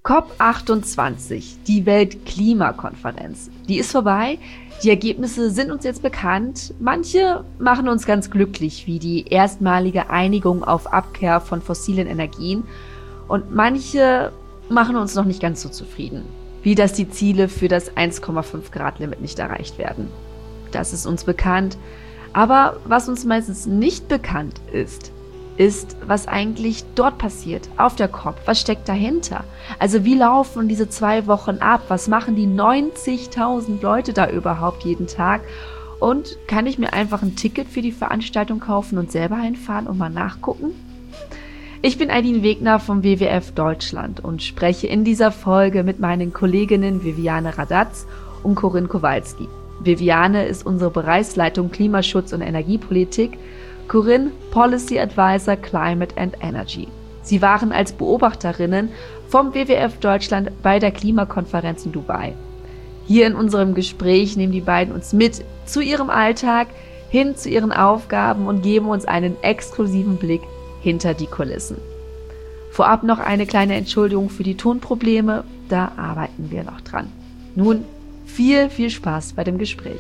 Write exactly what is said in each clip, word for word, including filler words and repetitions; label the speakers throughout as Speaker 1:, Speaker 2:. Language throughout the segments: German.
Speaker 1: C O P achtundzwanzig, die Weltklimakonferenz. Die ist vorbei. Die Ergebnisse sind uns jetzt bekannt. Manche machen uns ganz glücklich, wie die erstmalige Einigung auf Abkehr von fossilen Energien. Und manche machen uns noch nicht ganz so zufrieden, wie dass die Ziele für das eins Komma fünf Grad Limit nicht erreicht werden. Das ist uns bekannt. Aber was uns meistens nicht bekannt ist, ist, was eigentlich dort passiert, auf der C O P. Was steckt dahinter? Also wie laufen diese zwei Wochen ab? Was machen die neunzigtausend Leute da überhaupt jeden Tag? Und kann ich mir einfach ein Ticket für die Veranstaltung kaufen und selber hinfahren und mal nachgucken? Ich bin Aidin Wegner vom W W F Deutschland und spreche in dieser Folge mit meinen Kolleginnen Viviane Radatz und Corinne Kowalski. Viviane ist unsere Bereichsleitung Klimaschutz und Energiepolitik, Corinne Policy Advisor Climate and Energy. Sie waren als Beobachterinnen vom W W F Deutschland bei der Klimakonferenz in Dubai. Hier in unserem Gespräch nehmen die beiden uns mit zu ihrem Alltag, hin zu ihren Aufgaben und geben uns einen exklusiven Blick hinter die Kulissen. Vorab noch eine kleine Entschuldigung für die Tonprobleme, da arbeiten wir noch dran. Nun viel, viel Spaß bei dem Gespräch.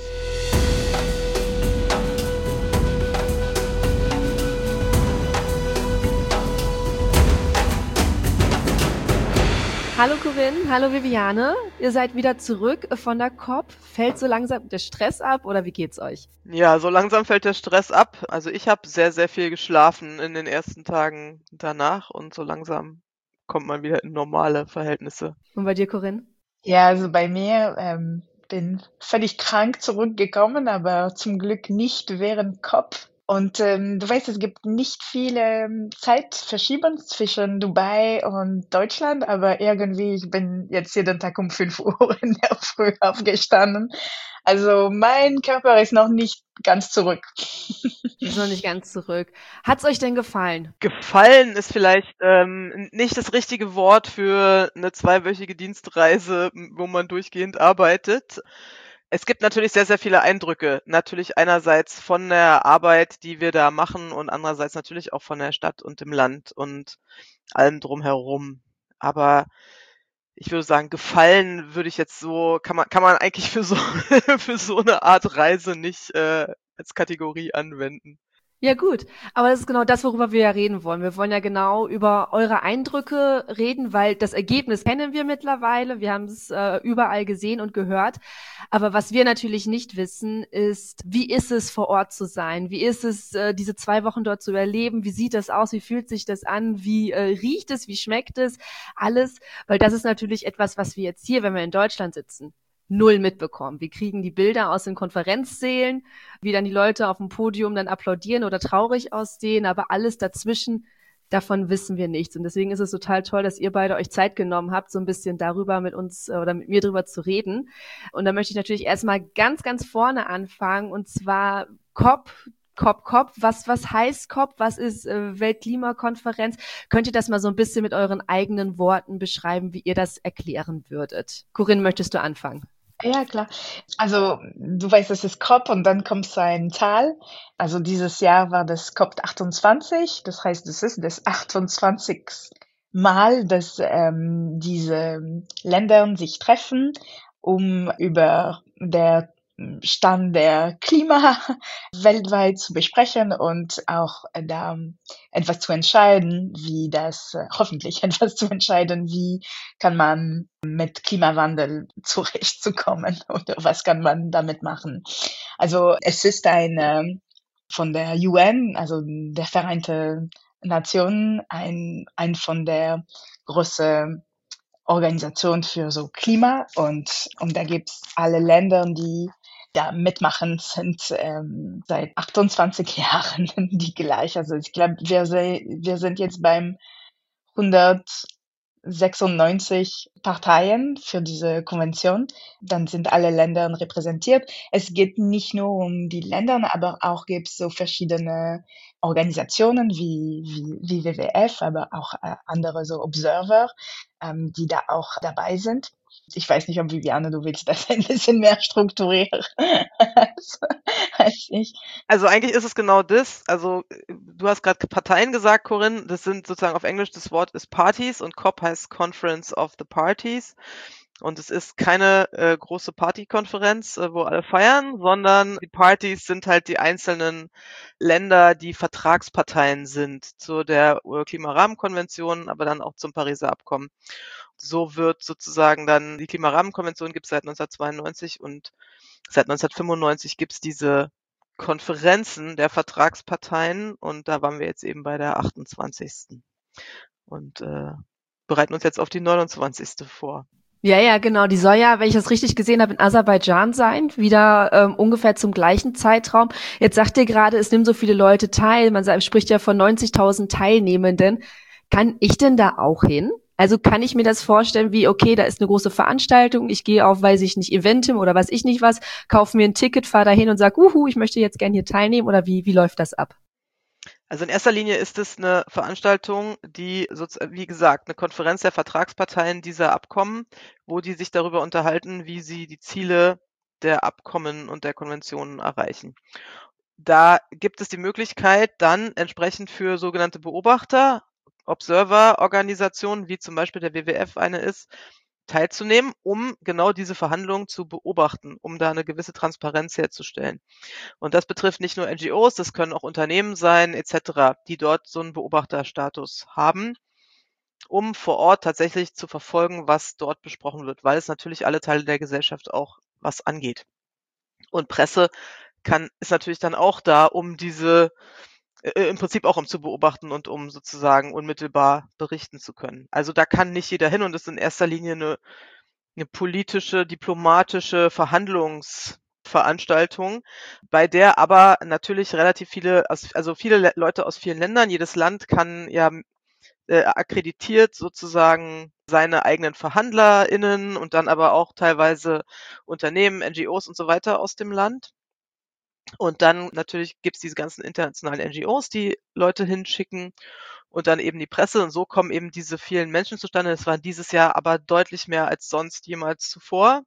Speaker 1: Hallo Corinne, hallo Viviane. Ihr seid wieder zurück von der C O P. Fällt so langsam der Stress ab oder wie geht's euch?
Speaker 2: Ja, so langsam fällt der Stress ab. Also ich habe sehr, sehr viel geschlafen in den ersten Tagen danach und so langsam kommt man wieder in normale Verhältnisse.
Speaker 1: Und bei dir, Corinne?
Speaker 3: Ja, also bei mir ähm, bin völlig krank zurückgekommen, aber zum Glück nicht während C O P. Und ähm, du weißt, es gibt nicht viele ähm, Zeitverschiebungen zwischen Dubai und Deutschland, aber irgendwie, ich bin jetzt jeden Tag um fünf Uhr in der Früh aufgestanden. Also mein Körper ist noch nicht ganz zurück.
Speaker 1: Ist noch nicht ganz zurück. Hat's euch denn gefallen?
Speaker 2: Gefallen ist vielleicht ähm, nicht das richtige Wort für eine zweiwöchige Dienstreise, wo man durchgehend arbeitet. Es gibt natürlich sehr, sehr viele Eindrücke. Natürlich einerseits von der Arbeit, die wir da machen und andererseits natürlich auch von der Stadt und dem Land und allem drumherum. Aber ich würde sagen, gefallen würde ich jetzt so, kann man, kann man eigentlich für so, für so eine Art Reise nicht äh, als Kategorie anwenden.
Speaker 1: Ja gut, aber das ist genau das, worüber wir ja reden wollen. Wir wollen ja genau über eure Eindrücke reden, weil das Ergebnis kennen wir mittlerweile. Wir haben es äh, überall gesehen und gehört. Aber was wir natürlich nicht wissen, ist, wie ist es vor Ort zu sein? Wie ist es, äh, diese zwei Wochen dort zu erleben? Wie sieht das aus? Wie fühlt sich das an? Wie äh, riecht es? Wie schmeckt es? Alles, weil das ist natürlich etwas, was wir jetzt hier, wenn wir in Deutschland sitzen, null mitbekommen. Wir kriegen die Bilder aus den Konferenzsälen, wie dann die Leute auf dem Podium dann applaudieren oder traurig aussehen, aber alles dazwischen, davon wissen wir nichts. Und deswegen ist es total toll, dass ihr beide euch Zeit genommen habt, so ein bisschen darüber mit uns oder mit mir drüber zu reden. Und da möchte ich natürlich erstmal ganz, ganz vorne anfangen, und zwar C O P. C O P, C O P, was, was heißt C O P? Was ist äh, Weltklimakonferenz? Könnt ihr das mal so ein bisschen mit euren eigenen Worten beschreiben, wie ihr das erklären würdet? Corinne, möchtest du anfangen?
Speaker 3: Ja, klar. Also du weißt, es ist C O P und dann kommt so ein Zahl. Also dieses Jahr war das C O P achtundzwanzig. Das heißt, es ist das achtundzwanzigste Mal, dass ähm, diese Länder sich treffen, um über der Stand der Klima weltweit zu besprechen und auch äh, da etwas zu entscheiden, wie das, äh, hoffentlich etwas zu entscheiden, wie kann man mit Klimawandel zurechtzukommen oder was kann man damit machen. Also es ist eine von der U N, also der Vereinten Nationen, ein, ein von der großen Organisation für so Klima und, und da gibt's alle Länder, die da mitmachen, sind ähm, seit achtundzwanzig Jahren die gleich. Also ich glaube, wir, se- wir sind jetzt beim hundertsechsundneunzig Parteien für diese Konvention. Dann sind alle Länder repräsentiert. Es geht nicht nur um die Länder, aber auch gibt es so verschiedene Organisationen wie, wie, wie W W F, aber auch äh, andere so Observer, ähm, die da auch dabei sind. Ich weiß nicht, ob Viviane, du willst das ein bisschen mehr strukturieren als, als ich.
Speaker 2: Also eigentlich ist es genau das. Also du hast gerade Parteien gesagt, Corinne. Das sind sozusagen auf Englisch, das Wort ist Parties und C O P heißt Conference of the Parties. Und es ist keine äh, große Partykonferenz, äh, wo alle feiern, sondern die Partys sind halt die einzelnen Länder, die Vertragsparteien sind zu der äh, Klimarahmenkonvention, aber dann auch zum Pariser Abkommen. So wird sozusagen dann, die Klimarahmenkonvention gibt es seit neunzehnhundertzweiundneunzig und seit neunzehnhundertfünfundneunzig gibt es diese Konferenzen der Vertragsparteien und da waren wir jetzt eben bei der achtundzwanzigsten und äh, bereiten uns jetzt auf die neunundzwanzigste vor.
Speaker 1: Ja, ja, genau. Die soll ja, wenn ich das richtig gesehen habe, in Aserbaidschan sein, wieder ähm, ungefähr zum gleichen Zeitraum. Jetzt sagt ihr gerade, es nimmt so viele Leute teil. Man sagt, spricht ja von neunzigtausend Teilnehmenden. Kann ich denn da auch hin? Also kann ich mir das vorstellen wie, okay, da ist eine große Veranstaltung, ich gehe auf, weiß ich nicht, Eventim oder weiß ich nicht was, kaufe mir ein Ticket, fahre da hin und sage, uhu, ich möchte jetzt gerne hier teilnehmen, oder wie, wie läuft das ab?
Speaker 2: Also in erster Linie ist es eine Veranstaltung, die, wie gesagt, eine Konferenz der Vertragsparteien dieser Abkommen, wo die sich darüber unterhalten, wie sie die Ziele der Abkommen und der Konventionen erreichen. Da gibt es die Möglichkeit, dann entsprechend für sogenannte Beobachter, Observer-Organisationen, wie zum Beispiel der W W F eine ist, teilzunehmen, um genau diese Verhandlungen zu beobachten, um da eine gewisse Transparenz herzustellen. Und das betrifft nicht nur N G Os, das können auch Unternehmen sein, et cetera, die dort so einen Beobachterstatus haben, um vor Ort tatsächlich zu verfolgen, was dort besprochen wird, weil es natürlich alle Teile der Gesellschaft auch was angeht. Und Presse kann, ist natürlich dann auch da, um diese, äh, im Prinzip auch um zu beobachten und um sozusagen unmittelbar berichten zu können. Also da kann nicht jeder hin und es ist in erster Linie eine, eine politische, diplomatische Verhandlungsveranstaltung, bei der aber natürlich relativ viele, also viele Leute aus vielen Ländern, jedes Land kann ja äh, akkreditiert sozusagen seine eigenen VerhandlerInnen und dann aber auch teilweise Unternehmen, N G Os und so weiter aus dem Land. Und dann natürlich gibt's diese ganzen internationalen N G Os, die Leute hinschicken und dann eben die Presse. Und so kommen eben diese vielen Menschen zustande. Das war dieses Jahr aber deutlich mehr als sonst jemals zuvor.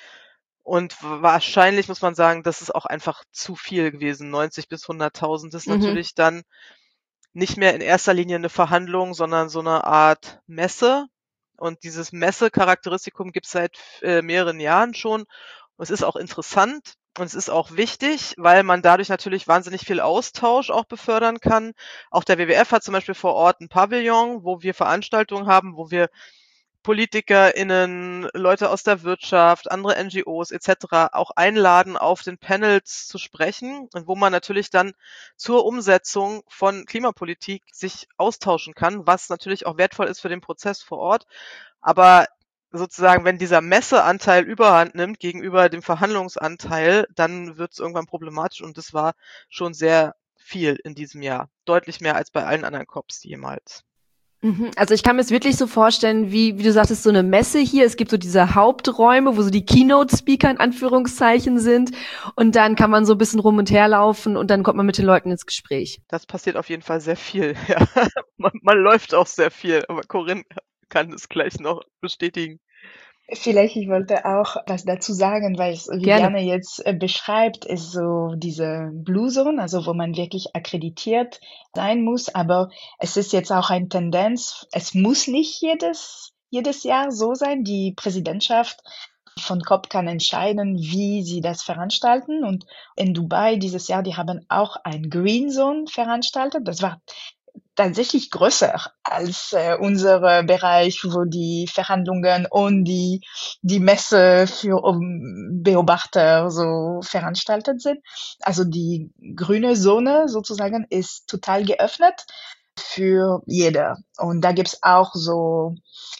Speaker 2: Und wahrscheinlich muss man sagen, das ist auch einfach zu viel gewesen. neunzig bis hunderttausend ist
Speaker 1: Mhm.
Speaker 2: natürlich dann nicht mehr in erster Linie eine Verhandlung, sondern so eine Art Messe. Und dieses Messe-Charakteristikum gibt's seit äh, mehreren Jahren schon. Und es ist auch interessant und es ist auch wichtig, weil man dadurch natürlich wahnsinnig viel Austausch auch befördern kann. Auch der W W F hat zum Beispiel vor Ort ein Pavillon, wo wir Veranstaltungen haben, wo wir PolitikerInnen, Leute aus der Wirtschaft, andere N G Os et cetera auch einladen, auf den Panels zu sprechen und wo man natürlich dann zur Umsetzung von Klimapolitik sich austauschen kann, was natürlich auch wertvoll ist für den Prozess vor Ort. Aber sozusagen, wenn dieser Messeanteil überhand nimmt gegenüber dem Verhandlungsanteil, dann wird es irgendwann problematisch und das war schon sehr viel in diesem Jahr. Deutlich mehr als bei allen anderen C O Ps jemals.
Speaker 1: Mhm. Also ich kann mir es wirklich so vorstellen, wie, wie du sagtest, so eine Messe hier. Es gibt so diese Haupträume, wo so die Keynote-Speaker in Anführungszeichen sind. Und dann kann man so ein bisschen rum und her laufen und dann kommt man mit den Leuten ins Gespräch.
Speaker 2: Das passiert auf jeden Fall sehr viel, ja. man, man läuft auch sehr viel, aber Corinne kann es gleich noch bestätigen.
Speaker 3: Vielleicht, ich wollte auch was dazu sagen, weil es Viviane jetzt äh, beschreibt, ist so diese Blue Zone, also wo man wirklich akkreditiert sein muss, aber es ist jetzt auch eine Tendenz, es muss nicht jedes, jedes Jahr so sein. Die Präsidentschaft von C O P kann entscheiden, wie sie das veranstalten, und in Dubai dieses Jahr, die haben auch ein Green Zone veranstaltet. Das war tatsächlich größer als äh, unser Bereich, wo die Verhandlungen und die die Messe für um, Beobachter so veranstaltet sind. Also die grüne Zone sozusagen ist total geöffnet für jeder. Und da gibt's auch so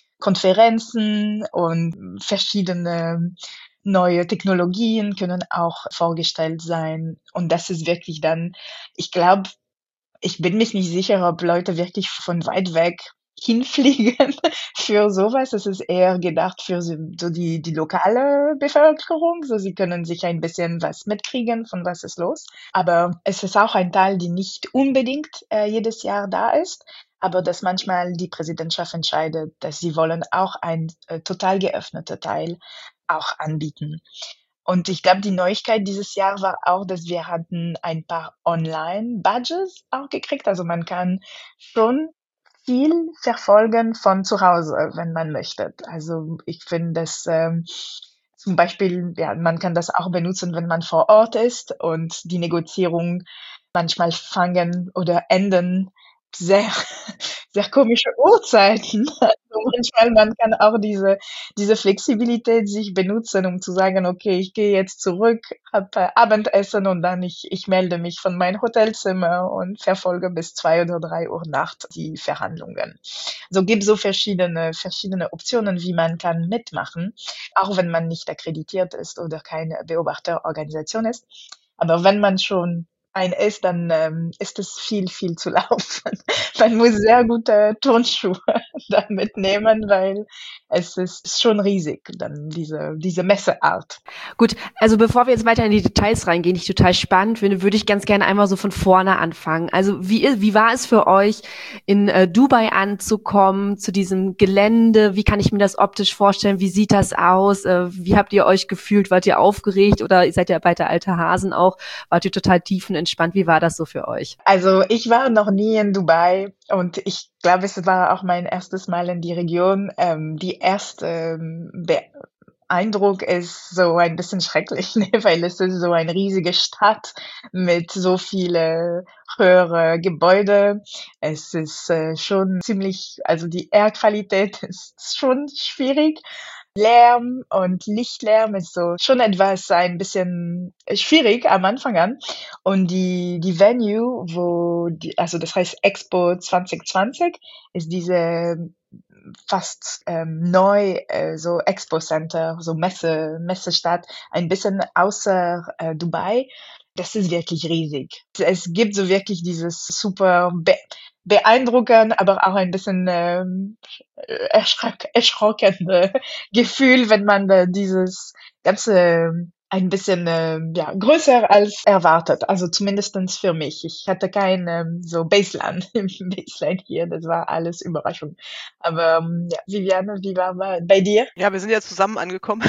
Speaker 3: Konferenzen und verschiedene neue Technologien können auch vorgestellt sein. Und das ist wirklich dann, ich glaube, ich bin mir nicht sicher, ob Leute wirklich von weit weg hinfliegen für sowas. Es ist eher gedacht für so die, die lokale Bevölkerung. So, sie können sich ein bisschen was mitkriegen, von was ist los. Aber es ist auch ein Teil, die nicht unbedingt äh, jedes Jahr da ist. aber dass manchmal die Präsidentschaft entscheidet, dass sie wollen auch ein äh, total geöffneter Teil auch anbieten. Und ich glaube, die Neuigkeit dieses Jahr war auch, dass wir hatten ein paar Online-Badges auch gekriegt. Also man kann schon viel verfolgen von zu Hause, wenn man möchte. Also ich finde das ähm, zum Beispiel, ja, man kann das auch benutzen, wenn man vor Ort ist und die Negozierungen manchmal fangen oder enden sehr, sehr komische Uhrzeiten. Also manchmal, man kann auch diese, diese Flexibilität sich benutzen, um zu sagen, okay, ich gehe jetzt zurück, habe Abendessen und dann ich, ich melde mich von meinem Hotelzimmer und verfolge bis zwei oder drei Uhr Nacht die Verhandlungen. So gibt so verschiedene, verschiedene Optionen, wie man kann mitmachen, auch wenn man nicht akkreditiert ist oder keine Beobachterorganisation ist. Aber wenn man schon ein ist, dann ähm, ist es viel, viel zu laufen. Man muss sehr gute Turnschuhe da mitnehmen, weil es ist schon riesig, dann diese, diese Messeart.
Speaker 1: Gut, also bevor wir jetzt weiter in die Details reingehen, die ich total spannend finde, würde ich ganz gerne einmal so von vorne anfangen. Also wie, wie war es für euch, in äh, Dubai anzukommen, zu diesem Gelände? Wie kann ich mir das optisch vorstellen? Wie sieht das aus? Äh, wie habt ihr euch gefühlt? Wart ihr aufgeregt oder seid ihr bei der alte Hasen auch? Wart ihr total tiefenentspannt? Wie war das so für euch?
Speaker 3: Also ich war noch nie in Dubai und ich glaube, es war auch mein erstes Mal in die Region. Ähm, die erste ähm, Be Eindruck ist so ein bisschen schrecklich, ne? Weil es ist so eine riesige Stadt mit so viele höhere Gebäude. Es ist äh, schon ziemlich, also die Airqualität ist schon schwierig. Lärm und Lichtlärm ist so schon etwas ein bisschen schwierig am Anfang an. Und die, die Venue, wo die, also das heißt Expo zwanzig zwanzig, ist diese fast ähm, neu, äh, so Expo Center, so Messe, Messestadt, ein bisschen außer äh, Dubai. Das ist wirklich riesig. Es gibt so wirklich dieses super be beeindruckend, aber auch ein bisschen ähm, erschreck erschrockende Gefühl, wenn man da dieses ganze ähm, ein bisschen ähm, ja, größer als erwartet. Also zumindestens für mich. Ich hatte kein ähm, so Baseline, Baseline hier. Das war alles Überraschung. Aber ähm, ja, Viviane, wie war bei bei dir?
Speaker 2: Ja, wir sind ja zusammen angekommen.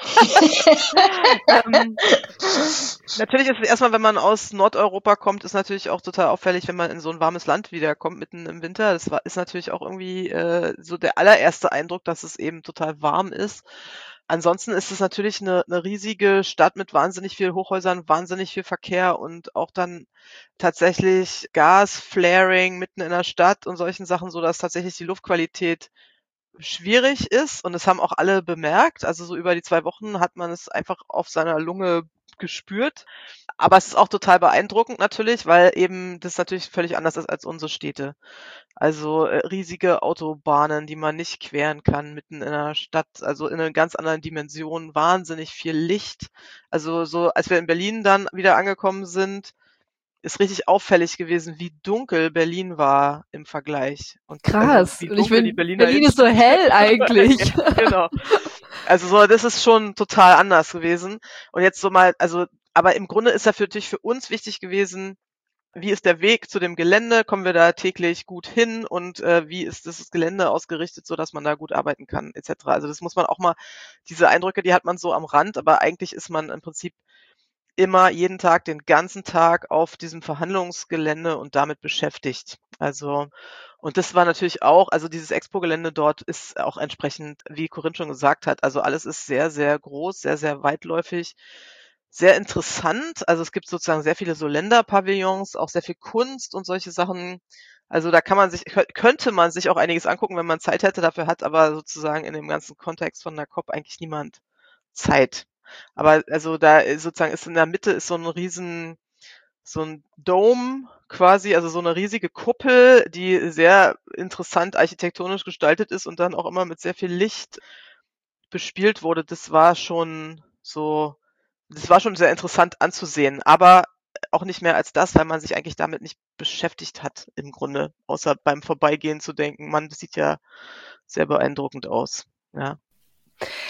Speaker 2: ähm, natürlich ist es erstmal, wenn man aus Nordeuropa kommt, ist natürlich auch total auffällig, wenn man in so ein warmes Land wiederkommt, mitten im Winter. Das war, ist natürlich auch irgendwie äh, so der allererste Eindruck, dass es eben total warm ist. Ansonsten ist es natürlich eine, eine riesige Stadt mit wahnsinnig viel Hochhäusern, wahnsinnig viel Verkehr und auch dann tatsächlich Gasflaring mitten in der Stadt und solchen Sachen, so dass tatsächlich die Luftqualität schwierig ist und das haben auch alle bemerkt. Also so über die zwei Wochen hat man es einfach auf seiner Lunge gespürt. Aber es ist auch total beeindruckend natürlich, weil eben das natürlich völlig anders ist als unsere Städte. Also äh, riesige Autobahnen, die man nicht queren kann mitten in einer Stadt, also in einer ganz anderen Dimension, wahnsinnig viel Licht. Also so, als wir in Berlin dann wieder angekommen sind, ist richtig auffällig gewesen, wie dunkel Berlin war im Vergleich. Und also
Speaker 1: Krass.
Speaker 2: wie
Speaker 1: Und ich
Speaker 2: dunkel die
Speaker 1: finde,
Speaker 2: Berliner
Speaker 1: Berlin ist so
Speaker 2: Innenstadt
Speaker 1: hell eigentlich.
Speaker 2: ja, genau. Also so, das ist schon total anders gewesen. Und jetzt so mal, also, aber im Grunde ist dafür natürlich für uns wichtig gewesen, wie ist der Weg zu dem Gelände? Kommen wir da täglich gut hin? Und äh, wie ist das Gelände ausgerichtet, so dass man da gut arbeiten kann, et cetera. Also das muss man auch mal, diese Eindrücke, die hat man so am Rand, aber eigentlich ist man im Prinzip immer jeden Tag, den ganzen Tag auf diesem Verhandlungsgelände und damit beschäftigt. Also, und das war natürlich auch, also dieses Expo-Gelände dort ist auch entsprechend, wie Corinne schon gesagt hat, also alles ist sehr, sehr groß, sehr, sehr weitläufig, sehr interessant. Also es gibt sozusagen sehr viele so Länderpavillons, auch sehr viel Kunst und solche Sachen. Also da kann man sich, könnte man sich auch einiges angucken, wenn man Zeit hätte, dafür hat aber sozusagen in dem ganzen Kontext von der COP eigentlich niemand Zeit. Aber also da ist sozusagen ist in der Mitte ist so ein riesen, so ein Dome quasi, also so eine riesige Kuppel, die sehr interessant architektonisch gestaltet ist und dann auch immer mit sehr viel Licht bespielt wurde. Das war schon so, das war schon sehr interessant anzusehen, aber auch nicht mehr als das, weil man sich eigentlich damit nicht beschäftigt hat im Grunde, außer beim Vorbeigehen zu denken, man, das sieht ja sehr beeindruckend aus. Ja.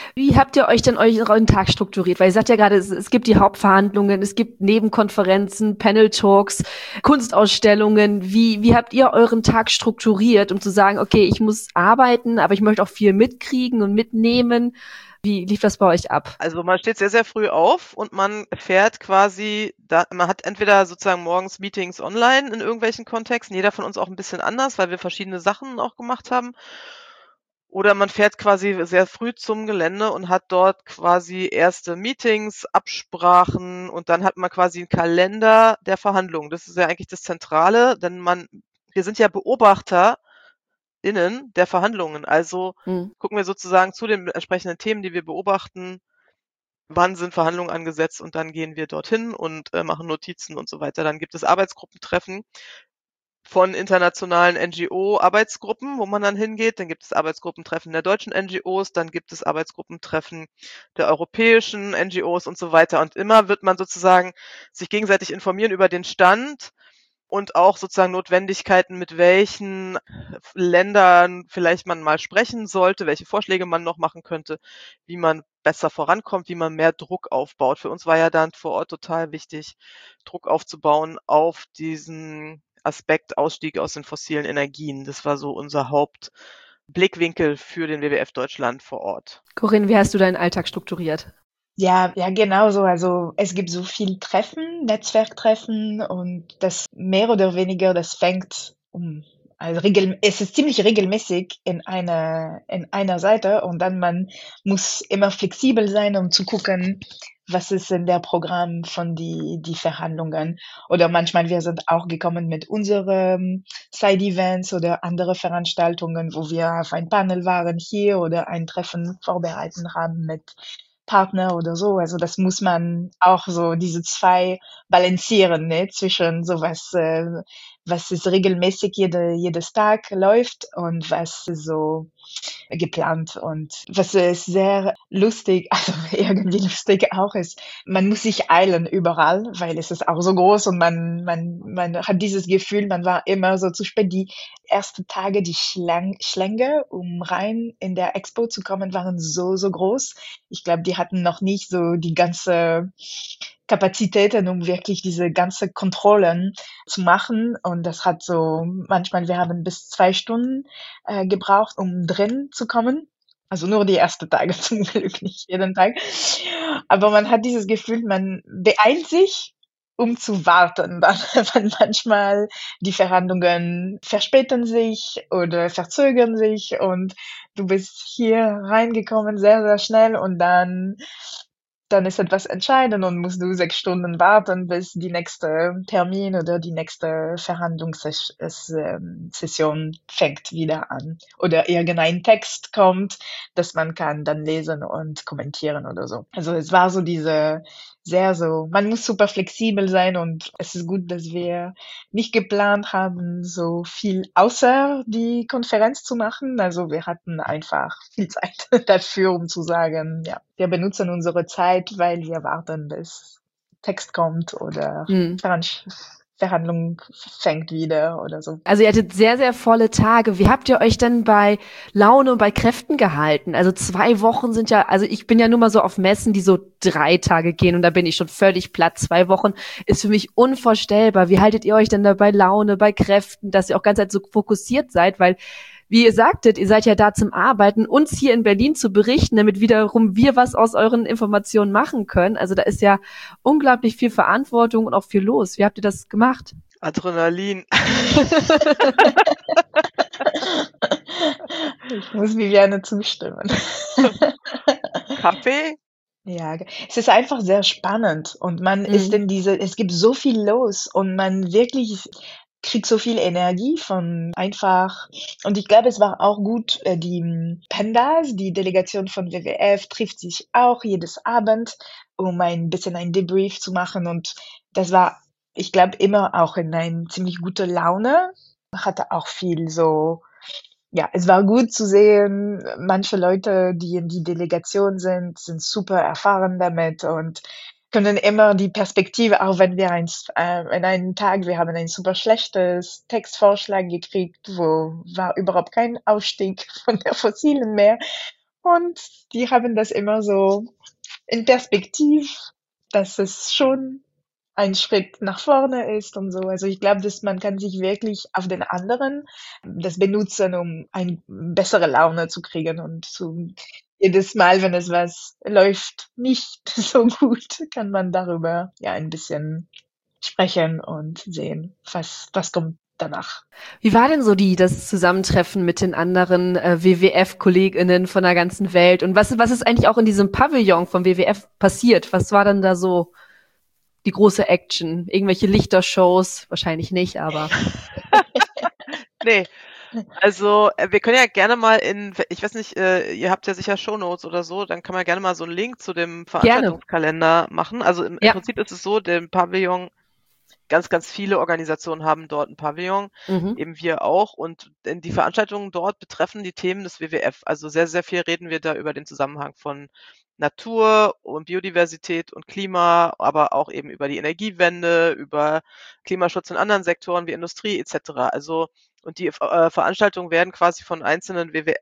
Speaker 1: Wie habt ihr euch denn euren Tag strukturiert? Weil ihr sagt ja gerade, es, es gibt die Hauptverhandlungen, es gibt Nebenkonferenzen, Panel-Talks, Kunstausstellungen. Wie, wie habt ihr euren Tag strukturiert, um zu sagen, okay, ich muss arbeiten, aber ich möchte auch viel mitkriegen und mitnehmen? Wie lief das bei euch ab?
Speaker 2: Also man steht sehr, sehr früh auf und man fährt quasi, da, man hat entweder sozusagen morgens Meetings online in irgendwelchen Kontexten, jeder von uns auch ein bisschen anders, weil wir verschiedene Sachen auch gemacht haben. Oder man fährt quasi sehr früh zum Gelände und hat dort quasi erste Meetings, Absprachen und dann hat man quasi einen Kalender der Verhandlungen. Das ist ja eigentlich das Zentrale, denn man, wir sind ja BeobachterInnen der Verhandlungen. Also
Speaker 1: Hm.
Speaker 2: gucken wir sozusagen zu den entsprechenden Themen, die wir beobachten, wann sind Verhandlungen angesetzt und dann gehen wir dorthin und äh, machen Notizen und so weiter. Dann gibt es Arbeitsgruppentreffen von internationalen N G O-Arbeitsgruppen, wo man dann hingeht. Dann gibt es Arbeitsgruppentreffen der deutschen N G Os, dann gibt es Arbeitsgruppentreffen der europäischen N G Os und so weiter. Und immer wird man sozusagen sich gegenseitig informieren über den Stand und auch sozusagen Notwendigkeiten, mit welchen Ländern vielleicht man mal sprechen sollte, welche Vorschläge man noch machen könnte, wie man besser vorankommt, wie man mehr Druck aufbaut. Für uns war ja dann vor Ort total wichtig, Druck aufzubauen auf diesen Aspekt Ausstieg aus den fossilen Energien. Das war so unser Hauptblickwinkel für den W W F Deutschland vor Ort.
Speaker 1: Corinne, wie hast du deinen Alltag strukturiert?
Speaker 3: Ja, ja, genau so. Also es gibt so viel Treffen, Netzwerktreffen und das mehr oder weniger, das fängt um, also regel, es ist ziemlich regelmäßig in einer, in einer Seite und dann man muss immer flexibel sein, um zu gucken, was ist in der Programm von die, die Verhandlungen. Oder manchmal wir sind auch gekommen mit unseren Side-Events oder andere Veranstaltungen, wo wir auf ein Panel waren hier oder ein Treffen vorbereiten haben mit Partner oder so. Also das muss man auch so diese zwei balancieren, ne, zwischen sowas, äh, was ist regelmäßig jede, jedes Tag läuft und was ist so geplant. Und was ist sehr lustig, also irgendwie lustig auch ist, man muss sich eilen überall, weil es ist auch so groß und man, man, man hat dieses Gefühl, man war immer so zu spät. Die ersten Tage, die Schlang Schlänge, um rein in der Expo zu kommen, waren so, so groß. Ich glaube, die hatten noch nicht so die ganze Kapazitäten, um wirklich diese ganze Kontrollen zu machen. Und das hat so, manchmal, wir haben bis zwei Stunden äh, gebraucht, um drin zu kommen. Also nur die ersten Tage zum Glück, nicht jeden Tag. Aber man hat dieses Gefühl, man beeilt sich, um zu warten. Dann, wenn manchmal die Verhandlungen verspäten sich oder verzögern sich und du bist hier reingekommen sehr, sehr schnell und dann dann ist etwas entscheidend und musst du sechs Stunden warten, bis die nächste Termin oder die nächste Verhandlungssession fängt wieder an. Oder irgendein Text kommt, das man kann dann lesen und kommentieren oder so. Also es war so diese sehr so, man muss super flexibel sein und es ist gut, dass wir nicht geplant haben, so viel außer die Konferenz zu machen. Also wir hatten einfach viel Zeit dafür, um zu sagen, ja, wir benutzen unsere Zeit, weil wir warten, bis Text kommt oder
Speaker 1: Hm.
Speaker 3: Verhandlung fängt wieder oder so.
Speaker 1: Also ihr hattet sehr, sehr volle Tage. Wie habt ihr euch denn bei Laune und bei Kräften gehalten? Also zwei Wochen sind ja, also ich bin ja nur mal so auf Messen, die so drei Tage gehen und da bin ich schon völlig platt. Zwei Wochen ist für mich unvorstellbar. Wie haltet ihr euch denn da bei Laune, bei Kräften, dass ihr auch ganz halt so fokussiert seid? Weil, wie ihr sagtet, ihr seid ja da zum Arbeiten, uns hier in Berlin zu berichten, damit wiederum wir was aus euren Informationen machen können. Also da ist ja unglaublich viel Verantwortung und auch viel los. Wie habt ihr das gemacht?
Speaker 2: Adrenalin.
Speaker 3: Ich muss Viviane zustimmen.
Speaker 2: Kaffee?
Speaker 3: Ja, es ist einfach sehr spannend und man
Speaker 1: Mhm.
Speaker 3: ist in diese, es gibt so viel los und man wirklich kriegt so viel Energie von einfach, und ich glaube, es war auch gut, äh, die mm, Pandas, die Delegation von W W F trifft sich auch jedes Abend, um ein bisschen ein Debrief zu machen und das war, ich glaube, immer auch in eine ziemlich gute Laune, hatte auch viel so, ja, es war gut zu sehen, manche Leute, die in die Delegation sind, sind super erfahren damit und können immer die Perspektive, auch wenn wir eins, äh, in einem Tag, wir haben ein super schlechtes Textvorschlag gekriegt, wo war überhaupt kein Ausstieg von der Fossilen mehr. Und die haben das immer so in Perspektiv, dass es schon ein Schritt nach vorne ist und so. Also ich glaube, dass man kann sich wirklich auf den anderen das benutzen, um eine bessere Laune zu kriegen und zu jedes Mal, wenn es was läuft nicht so gut, kann man darüber ja ein bisschen sprechen und sehen, was was kommt danach.
Speaker 1: Wie war denn so die das Zusammentreffen mit den anderen äh, W W F-KollegInnen von der ganzen Welt? Und was, was ist eigentlich auch in diesem Pavillon vom W W F passiert? Was war dann da so die große Action? Irgendwelche Lichtershows? Wahrscheinlich nicht, aber
Speaker 2: Nee, also äh, wir können ja gerne mal in, ich weiß nicht, äh, ihr habt ja sicher Shownotes oder so, dann kann man gerne mal so einen Link zu dem
Speaker 1: gerne.
Speaker 2: Veranstaltungskalender machen. Also im, im
Speaker 1: Ja.
Speaker 2: Prinzip ist es so, der Pavillon, ganz, ganz viele Organisationen haben dort ein Pavillon,
Speaker 1: Mhm.
Speaker 2: eben wir auch. Und in die Veranstaltungen dort betreffen die Themen des W W F. Also sehr, sehr viel reden wir da über den Zusammenhang von Natur und Biodiversität und Klima, aber auch eben über die Energiewende, über Klimaschutz in anderen Sektoren wie Industrie et cetera. Also und die äh, Veranstaltungen werden quasi von einzelnen W W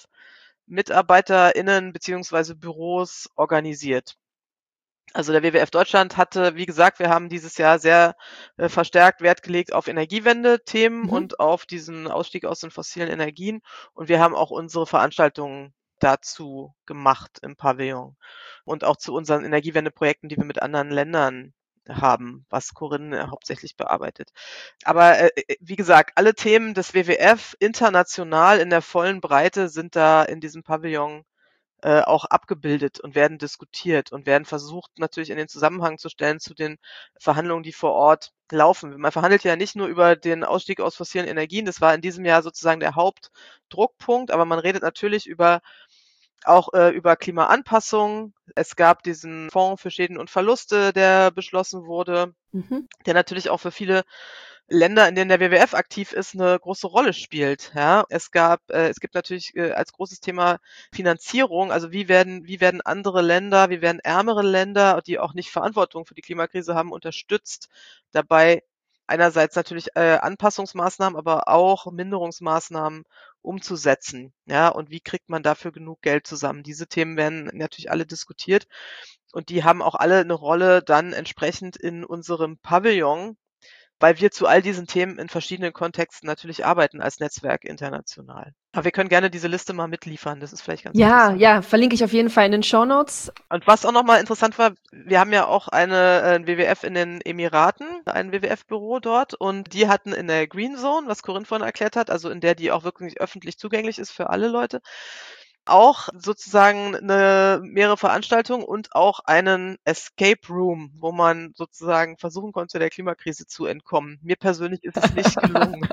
Speaker 2: F-MitarbeiterInnen beziehungsweise Büros organisiert. Also der W W F Deutschland hatte, wie gesagt, wir haben dieses Jahr sehr äh, verstärkt Wert gelegt auf Energiewende-Themen
Speaker 1: Mhm.
Speaker 2: und auf diesen Ausstieg aus den fossilen Energien. Und wir haben auch unsere Veranstaltungen dazu gemacht im Pavillon und auch zu unseren Energiewende-Projekten, die wir mit anderen Ländern haben, was Corinne äh, hauptsächlich bearbeitet. Aber äh, äh, wie gesagt, alle Themen des W W F international in der vollen Breite sind da in diesem Pavillon äh, auch abgebildet und werden diskutiert und werden versucht, natürlich in den Zusammenhang zu stellen zu den Verhandlungen, die vor Ort laufen. Man verhandelt ja nicht nur über den Ausstieg aus fossilen Energien, das war in diesem Jahr sozusagen der Hauptdruckpunkt, aber man redet natürlich über auch äh, über Klimaanpassung. Es gab diesen Fonds für Schäden und Verluste, der beschlossen wurde,
Speaker 1: Mhm.
Speaker 2: der natürlich auch für viele Länder, in denen der W W F aktiv ist, eine große Rolle spielt. Ja, es gab, äh, es gibt natürlich äh, als großes Thema Finanzierung. Also wie werden, wie werden andere Länder, wie werden ärmere Länder, die auch nicht Verantwortung für die Klimakrise haben, unterstützt, dabei einerseits natürlich äh, Anpassungsmaßnahmen, aber auch Minderungsmaßnahmen umzusetzen. Ja, und wie kriegt man dafür genug Geld zusammen? Diese Themen werden natürlich alle diskutiert und die haben auch alle eine Rolle dann entsprechend in unserem Pavillon, weil wir zu all diesen Themen in verschiedenen Kontexten natürlich arbeiten als Netzwerk international. Aber wir können gerne diese Liste mal mitliefern, das ist vielleicht ganz
Speaker 1: Ja,
Speaker 2: interessant.
Speaker 1: ja, verlinke ich auf jeden Fall in den Shownotes.
Speaker 2: Und was auch nochmal interessant war, wir haben ja auch eine äh, ein W W F in den Emiraten, ein W W F-Büro dort und die hatten in der Green Zone, was Corinne vorhin erklärt hat, also in der die auch wirklich öffentlich zugänglich ist für alle Leute, auch sozusagen eine, mehrere Veranstaltungen und auch einen Escape Room, wo man sozusagen versuchen konnte, der Klimakrise zu entkommen. Mir persönlich ist es nicht gelungen,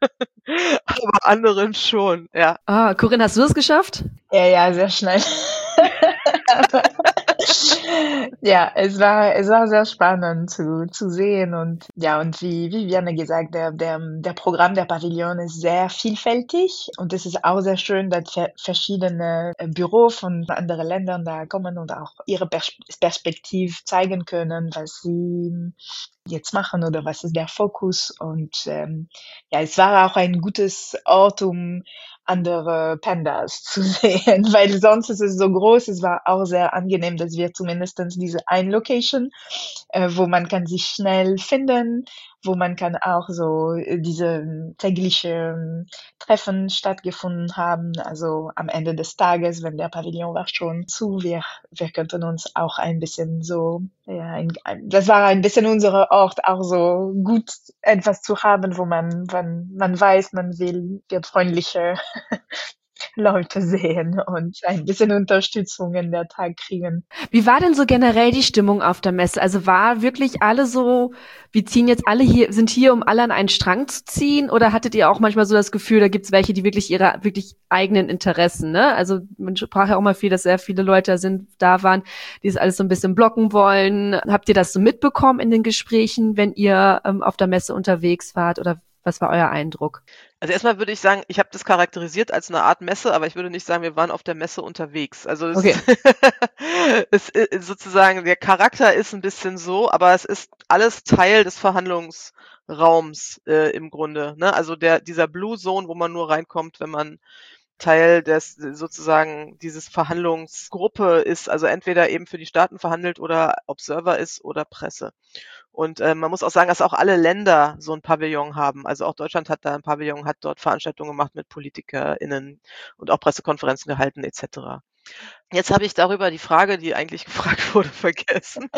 Speaker 2: aber anderen schon, ja.
Speaker 1: Ah, Corinne, hast du das geschafft?
Speaker 3: Ja, ja, sehr schnell. Ja, es war, es war sehr spannend zu, zu sehen und ja, und wie, wie Viviane gesagt, der, der, der Programm der Pavillon ist sehr vielfältig und es ist auch sehr schön, dass ver- verschiedene äh, Büros von anderen Ländern da kommen und auch ihre Pers Perspektive zeigen können, was sie jetzt machen oder was ist der Fokus und ähm, ja, es war auch ein gutes Ort, um andere Pandas zu sehen, weil sonst ist es so groß. Es war auch sehr angenehm, dass wir zumindest diese eine Location, äh, wo man kann sich schnell finden, wo man kann auch so äh, diese ähm, tägliche ähm, Treffen stattgefunden haben. Also am Ende des Tages, wenn der Pavillon war schon zu, wir, wir könnten uns auch ein bisschen so, ja, ein, ein, das war ein bisschen unser Ort, auch so gut etwas zu haben, wo man, wenn man weiß, man will, wird freundliche Leute sehen und ein bisschen Unterstützung in der Tag kriegen.
Speaker 1: Wie war denn so generell die Stimmung auf der Messe? Also war wirklich alle so, wir ziehen jetzt alle hier, sind hier, um alle an einen Strang zu ziehen? Oder hattet ihr auch manchmal so das Gefühl, da gibt's welche, die wirklich ihre wirklich eigenen Interessen, ne? Also man sprach ja auch mal viel, dass sehr viele Leute sind, da waren, die es alles so ein bisschen blocken wollen. Habt ihr das so mitbekommen in den Gesprächen, wenn ihr ähm, auf der Messe unterwegs wart? Oder was war euer Eindruck?
Speaker 2: Also erstmal würde ich sagen, ich habe das charakterisiert als eine Art Messe, aber ich würde nicht sagen, wir waren auf der Messe unterwegs. Also es,
Speaker 1: Okay.
Speaker 2: es ist sozusagen, der Charakter ist ein bisschen so, aber es ist alles Teil des Verhandlungsraums äh, im Grunde. Ne? Also der dieser Blue Zone, wo man nur reinkommt, wenn man Teil des sozusagen dieses Verhandlungsgruppe ist, also entweder eben für die Staaten verhandelt oder Observer ist oder Presse. Und äh, man muss auch sagen, dass auch alle Länder so ein Pavillon haben. Also auch Deutschland hat da ein Pavillon, hat dort Veranstaltungen gemacht mit PolitikerInnen und auch Pressekonferenzen gehalten et cetera. Jetzt habe ich darüber die Frage, die eigentlich gefragt wurde, vergessen.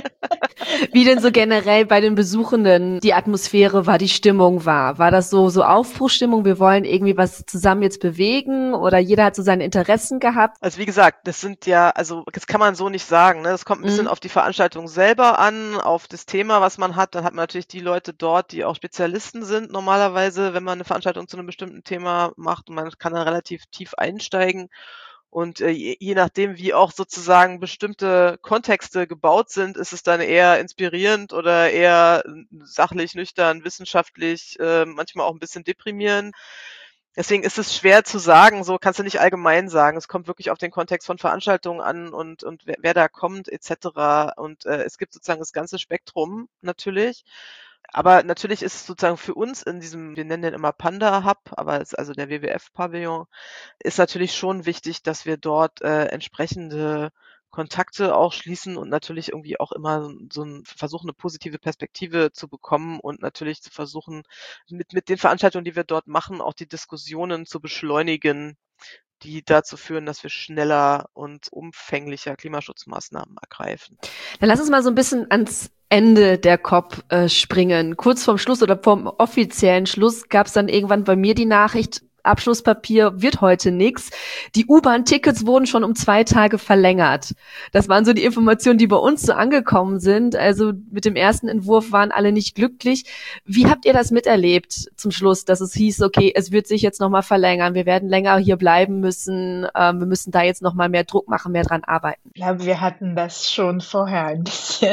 Speaker 1: Wie denn so generell bei den Besuchenden die Atmosphäre war, die Stimmung war? War das so so Aufbruchstimmung, wir wollen irgendwie was zusammen jetzt bewegen oder jeder hat so seine Interessen gehabt?
Speaker 2: Also wie gesagt, das sind ja, also das kann man so nicht sagen. Ne? Das kommt ein bisschen
Speaker 1: Mhm.
Speaker 2: auf die Veranstaltung selber an, auf das Thema, was man hat. Dann hat man natürlich die Leute dort, die auch Spezialisten sind normalerweise, wenn man eine Veranstaltung zu einem bestimmten Thema macht und man kann dann relativ tief einsteigen. Und äh, je, je nachdem, wie auch sozusagen bestimmte Kontexte gebaut sind, ist es dann eher inspirierend oder eher äh, sachlich, nüchtern, wissenschaftlich, äh, manchmal auch ein bisschen deprimierend. Deswegen ist es schwer zu sagen, so kannst du nicht allgemein sagen. Es kommt wirklich auf den Kontext von Veranstaltungen an und, und wer, wer da kommt et cetera. Und äh, es gibt sozusagen das ganze Spektrum natürlich. Aber natürlich ist es sozusagen für uns in diesem, wir nennen den immer Panda-Hub, aber es ist also der W W F-Pavillon, ist natürlich schon wichtig, dass wir dort äh, entsprechende Kontakte auch schließen und natürlich irgendwie auch immer so so ein versuchen, eine positive Perspektive zu bekommen und natürlich zu versuchen, mit mit den Veranstaltungen, die wir dort machen, auch die Diskussionen zu beschleunigen, die dazu führen, dass wir schneller und umfänglicher Klimaschutzmaßnahmen ergreifen.
Speaker 1: Dann lass uns mal so ein bisschen ans Ende der C O P äh, springen. Kurz vorm Schluss oder vorm offiziellen Schluss gab es dann irgendwann bei mir die Nachricht, Abschlusspapier wird heute nix. Die U-Bahn-Tickets wurden schon um zwei Tage verlängert. Das waren so die Informationen, die bei uns so angekommen sind. Also mit dem ersten Entwurf waren alle nicht glücklich. Wie habt ihr das miterlebt zum Schluss, dass es hieß, okay, es wird sich jetzt nochmal verlängern, wir werden länger hier bleiben müssen, ähm, wir müssen da jetzt nochmal mehr Druck machen, mehr dran arbeiten?
Speaker 3: Ich glaube, wir hatten das schon vorher ein bisschen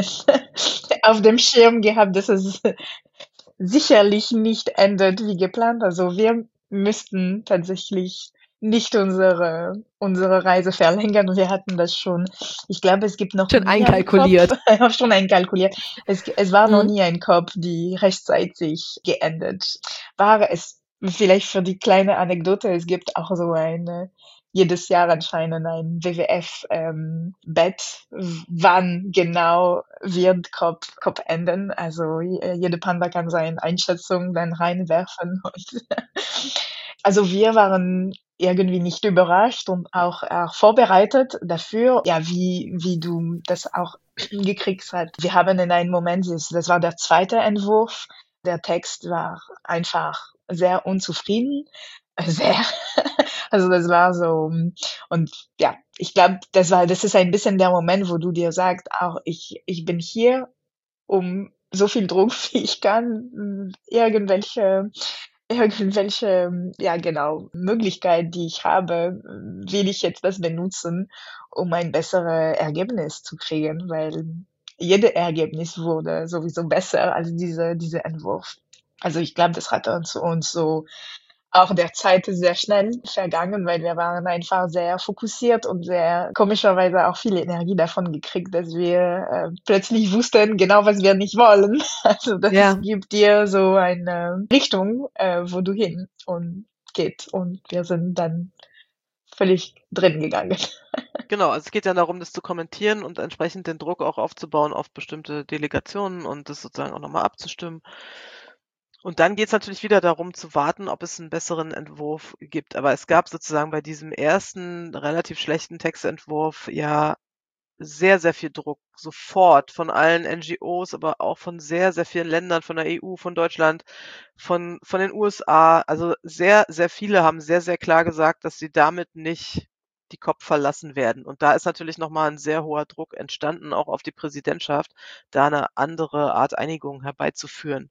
Speaker 3: auf dem Schirm gehabt, dass es sicherlich nicht endet wie geplant. Also wir müssten tatsächlich nicht unsere unsere Reise verlängern. Wir hatten das schon. Ich glaube, es gibt noch
Speaker 1: Schon
Speaker 3: nie einen
Speaker 1: einkalkuliert.
Speaker 3: Kopf. Ich habe schon einkalkuliert. Es, es war noch
Speaker 1: Mhm.
Speaker 3: nie ein Kopf, die rechtzeitig geendet war. Es vielleicht für die kleine Anekdote, es gibt auch so eine jedes Jahr anscheinend ein W W F-Bett, wann genau wird C O P, C O P enden. Also je- jede Panda kann seine Einschätzung dann reinwerfen. Und also wir waren irgendwie nicht überrascht und auch, auch vorbereitet dafür, ja, wie, wie du das auch gekriegt hast. Wir haben in einem Moment, das, das war der zweite Entwurf, der Text war einfach sehr unzufrieden, sehr, also das war so, und ja, ich glaube, das war, das ist ein bisschen der Moment, wo du dir sagst, auch ich, ich bin hier, um so viel Druck wie ich kann, irgendwelche irgendwelche, ja genau, Möglichkeit, die ich habe, will ich jetzt das benutzen, um ein besseres Ergebnis zu kriegen, weil jedes Ergebnis wurde sowieso besser als diese, dieser Entwurf. Also ich glaube, das hat uns, uns so auch der Zeit ist sehr schnell vergangen, weil wir waren einfach sehr fokussiert und sehr komischerweise auch viel Energie davon gekriegt, dass wir äh, plötzlich wussten genau, was wir nicht wollen. Also das
Speaker 1: Ja.
Speaker 3: gibt dir so eine Richtung, äh, wo du hin und geht. Und wir sind dann völlig drin gegangen.
Speaker 2: Genau, also es geht ja darum, das zu kommentieren und entsprechend den Druck auch aufzubauen auf bestimmte Delegationen und das sozusagen auch nochmal abzustimmen. Und dann geht es natürlich wieder darum zu warten, ob es einen besseren Entwurf gibt. Aber es gab sozusagen bei diesem ersten relativ schlechten Textentwurf ja sehr, sehr viel Druck sofort von allen N G Os, aber auch von sehr, sehr vielen Ländern, von der E U, von Deutschland, von, von den U S A. Also sehr, sehr viele haben sehr, sehr klar gesagt, dass sie damit nicht die C O P verlassen werden. Und da ist natürlich nochmal ein sehr hoher Druck entstanden, auch auf die Präsidentschaft, da eine andere Art Einigung herbeizuführen,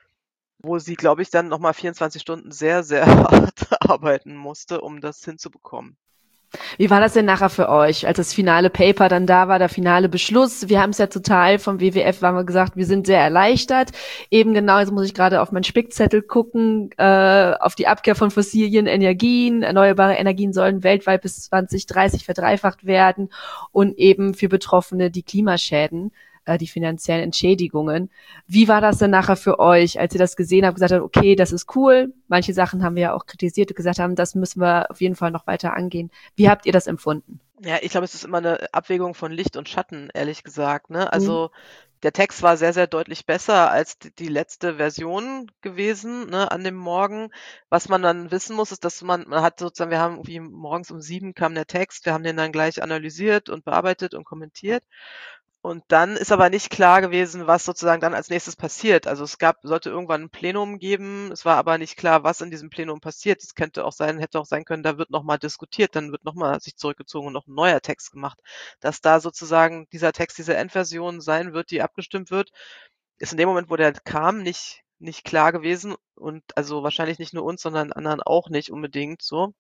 Speaker 2: wo sie, glaube ich, dann nochmal vierundzwanzig Stunden sehr, sehr hart arbeiten musste, um das hinzubekommen.
Speaker 1: Wie war das denn nachher für euch, als das finale Paper dann da war, der finale Beschluss? Wir haben es ja total vom W W F, haben wir gesagt, wir sind sehr erleichtert. Eben genau, jetzt muss ich gerade auf meinen Spickzettel gucken, äh, auf die Abkehr von fossilen Energien. Erneuerbare Energien sollen weltweit bis zwanzig dreißig verdreifacht werden und eben für Betroffene die Klimaschäden äh, die finanziellen Entschädigungen. Wie war das denn nachher für euch, als ihr das gesehen habt, gesagt habt, okay, das ist cool. Manche Sachen haben wir ja auch kritisiert und gesagt haben, das müssen wir auf jeden Fall noch weiter angehen. Wie habt ihr das empfunden?
Speaker 2: Ja, ich glaube, es ist immer eine Abwägung von Licht und Schatten, ehrlich gesagt, ne?
Speaker 1: Mhm.
Speaker 2: Also, der Text war sehr, sehr deutlich besser als d die letzte Version gewesen, ne, an dem Morgen. Was man dann wissen muss, ist, dass man man hat sozusagen wir haben irgendwie morgens um sieben kam der Text, wir haben den dann gleich analysiert und bearbeitet und kommentiert. Und dann ist aber nicht klar gewesen, was sozusagen dann als nächstes passiert. Also, es gab sollte irgendwann ein Plenum geben, es war aber nicht klar, was in diesem Plenum passiert. Es könnte auch sein hätte auch sein können, da wird noch mal diskutiert, dann wird noch mal sich zurückgezogen und noch ein neuer Text gemacht. Dass da sozusagen dieser Text, diese Endversion sein wird, die abgestimmt wird, ist in dem Moment, wo der kam, nicht nicht klar gewesen und also, wahrscheinlich nicht nur uns, sondern anderen auch nicht unbedingt so.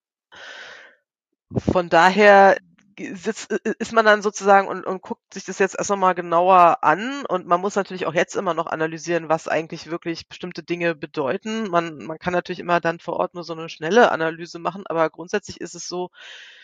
Speaker 2: Von daher g sitzt i i ist man dann sozusagen und und guckt sich das jetzt erst noch mal genauer an und man muss natürlich auch jetzt immer noch analysieren, was eigentlich wirklich bestimmte Dinge bedeuten. Man man kann natürlich immer dann vor Ort nur so 'ne schnelle Analyse machen, aber grundsätzlich ist es so,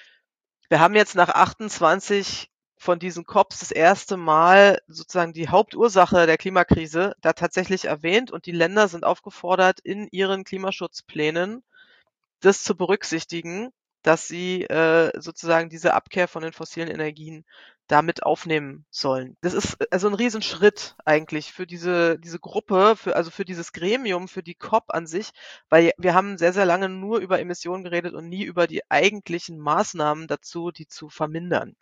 Speaker 2: wir haben jetzt nach achtundzwanzig von diesen COPs das erste Mal sozusagen die Hauptursache der Klimakrise da tatsächlich erwähnt und die Länder sind aufgefordert, in ihren Klimaschutzplänen das zu berücksichtigen, dass sie, äh, sozusagen diese Abkehr von den fossilen Energien da mit aufnehmen sollen. Das ist äh, also 'n Riesenschritt eigentlich für diese diese Gruppe, für also für dieses Gremium, für die COP an sich, weil wir haben sehr, sehr lange nur über Emissionen geredet und nie über die eigentlichen Maßnahmen dazu, die zu vermindern.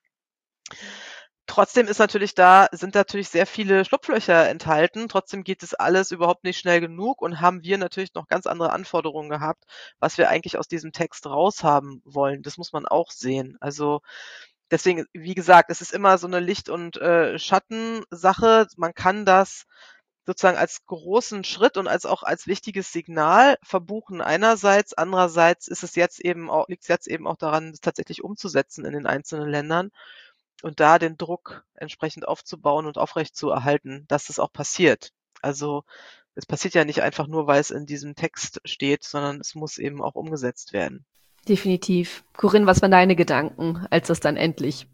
Speaker 2: Trotzdem ist natürlich da sind natürlich sehr viele Schlupflöcher enthalten. Trotzdem geht es alles überhaupt nicht schnell genug und haben wir natürlich noch ganz andere Anforderungen gehabt, was wir eigentlich aus diesem Text raushaben wollen. Das muss man auch sehen. Also, deswegen, wie gesagt, es ist immer so 'ne Licht und, äh, Schattensache. Man kann das sozusagen als großen Schritt und als auch als wichtiges Signal verbuchen einerseits. Andererseits ist es jetzt eben au liegt's jetzt eben auch daran, das tatsächlich umzusetzen in den einzelnen Ländern und da den Druck entsprechend aufzubauen und aufrechtzuerhalten, dass es auch passiert. Also, es passiert ja nicht einfach nur, weil es in diesem Text steht, sondern es muss eben auch umgesetzt werden.
Speaker 1: Definitiv. Corinne, was waren deine Gedanken, als das dann endlich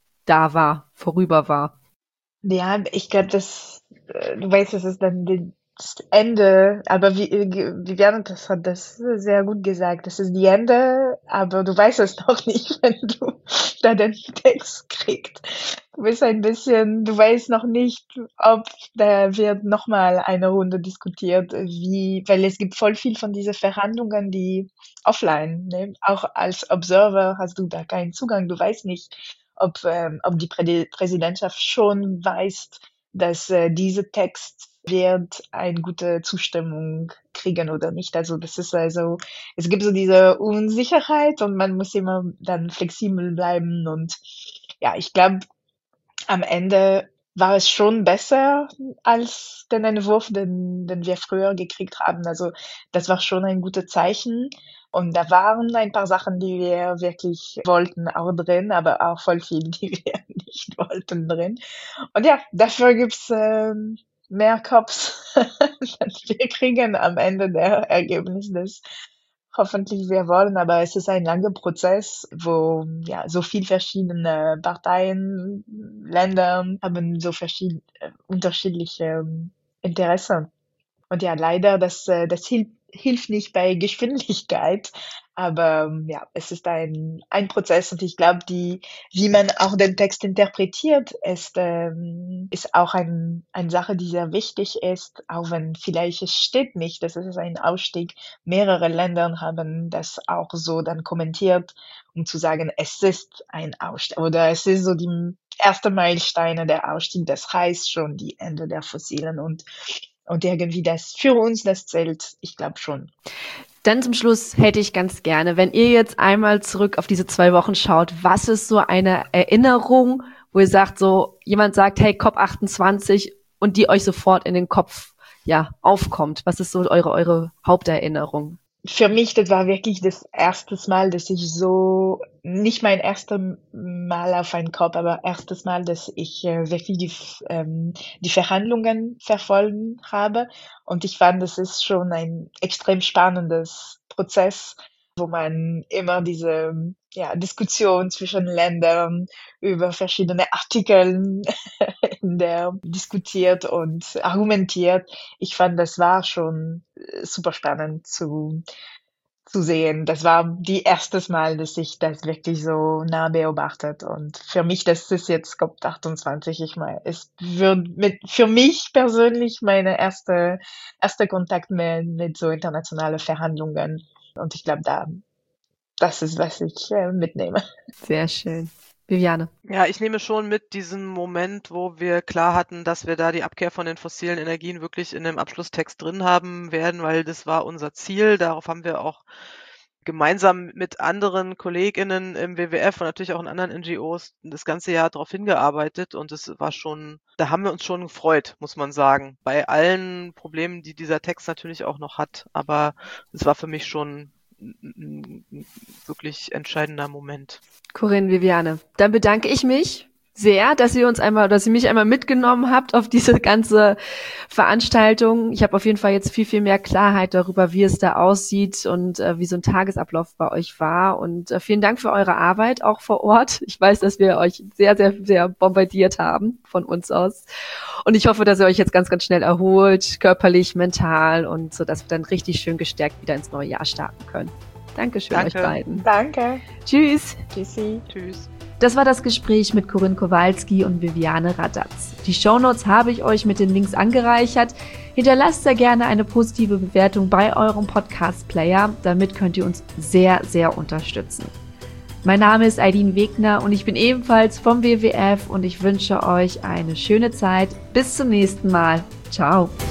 Speaker 1: da war, vorüber war?
Speaker 3: Ja, ich glaube, das, äh, du weißt, das ist dann die- das Ende, aber wie, äh, ge- Viviane, das hat das sehr gut gesagt. Das ist die Ende, aber du weißt es noch nicht, wenn du da den Text kriegst. Du bist ein bisschen, du weißt noch nicht, ob da wird nochmal eine Runde diskutiert, wie, weil es gibt voll viel von diesen Verhandlungen, die offline, ne? Auch als Observer hast du da keinen Zugang. Du weißt nicht, ob, ähm, ob die Prä Präsidentschaft schon weiß, dass äh, dieser Text wird eine gute Zustimmung kriegen oder nicht. Also das ist also, es gibt so diese Unsicherheit und man muss immer dann flexibel bleiben und ja, ich glaube, am Ende war es schon besser als den Entwurf, den, den wir früher gekriegt haben. Also das war schon ein gutes Zeichen. Und da waren ein paar Sachen, die wir wirklich wollten, auch drin, aber auch voll viel, die wir nicht wollten drin. Und ja, dafür gibt's ähm, mehr Cops, als wir kriegen am Ende der Ergebnis des hoffentlich wir wollen, aber es ist ein langer Prozess, wo ja so viel verschiedene Parteien, Länder haben so verschiedene unterschiedliche ähm, Interessen. Und ja, leider, das, äh, das hilft, hilft nicht bei Geschwindigkeit, aber ähm, ja, es ist ein, ein Prozess und ich glaube, die, wie man auch den Text interpretiert, ist, ähm, ist auch ein, eine Sache, die sehr wichtig ist, auch wenn vielleicht es steht nicht, das ist ein Ausstieg. Mehrere Länder haben das auch so dann kommentiert, um zu sagen, es ist ein Ausstieg oder es ist so die erste Meilensteine der Ausstieg, das heißt schon die Ende der Fossilen und und irgendwie das für uns, das zählt, ich glaube schon.
Speaker 1: Dann zum Schluss hätte ich ganz gerne, wenn ihr jetzt einmal zurück auf diese zwei Wochen schaut, was ist so eine Erinnerung, wo ihr sagt, so jemand sagt, hey, COP achtundzwanzig und die euch sofort in den Kopf ja aufkommt. Was ist so eure eure Haupterinnerung?
Speaker 3: Für mich, das war wirklich das erste Mal, dass ich so, nicht mein erstes Mal auf einen Kopf, aber erstes Mal, dass ich äh, wirklich die, ähm, die Verhandlungen verfolgen habe. Und ich fand, das ist schon ein extrem spannendes Prozess, wo man immer diese ja, Diskussion zwischen Ländern über verschiedene Artikel Stunden der diskutiert und argumentiert. Ich fand, das war schon super spannend zu zu sehen. Das war die erstes Mal, dass ich das wirklich so nah beobachtet. Und für mich, das ist jetzt C O P achtundzwanzig. Ich meine, es wird mit, für mich persönlich meine erste, erste Kontakt mit, mit so internationalen Verhandlungen. Und ich glaube, da, das ist, was ich äh, mitnehme.
Speaker 1: Sehr schön. Viviane.
Speaker 2: Ja, ich nehme schon mit diesen Moment, wo wir klar hatten, dass wir da die Abkehr von den fossilen Energien wirklich in dem Abschlusstext drin haben werden, weil das war unser Ziel. Darauf haben wir auch gemeinsam mit anderen KollegInnen im W W F und natürlich auch in anderen N G Os das ganze Jahr darauf hingearbeitet und es war schon, da haben wir uns schon gefreut, muss man sagen. Bei allen Problemen, die dieser Text natürlich auch noch hat, aber es war für mich schon ein wirklich entscheidender Moment.
Speaker 1: Corinne, Viviane, dann bedanke ich mich sehr, dass ihr uns einmal, dass ihr mich einmal mitgenommen habt auf diese ganze Veranstaltung. Ich habe auf jeden Fall jetzt viel, viel mehr Klarheit darüber, wie es da aussieht und äh, wie so ein Tagesablauf bei euch war. Und äh, vielen Dank für eure Arbeit, auch vor Ort. Ich weiß, dass wir euch sehr, sehr, sehr bombardiert haben von uns aus. Und ich hoffe, dass ihr euch jetzt ganz, ganz schnell erholt, körperlich, mental und so, dass wir dann richtig schön gestärkt wieder ins neue Jahr starten können. Dankeschön
Speaker 2: Danke.
Speaker 1: euch beiden.
Speaker 3: Danke.
Speaker 1: Tschüss.
Speaker 3: Tschüssi.
Speaker 2: Tschüss.
Speaker 1: Das war das Gespräch mit Corinne Kowalski und Viviane Radatz. Die Shownotes habe ich euch mit den Links angereichert. Hinterlasst sehr gerne eine positive Bewertung bei eurem Podcast-Player. Damit könnt ihr uns sehr, sehr unterstützen. Mein Name ist Aidin Wegner und ich bin ebenfalls vom W W F und ich wünsche euch eine schöne Zeit. Bis zum nächsten Mal. Ciao.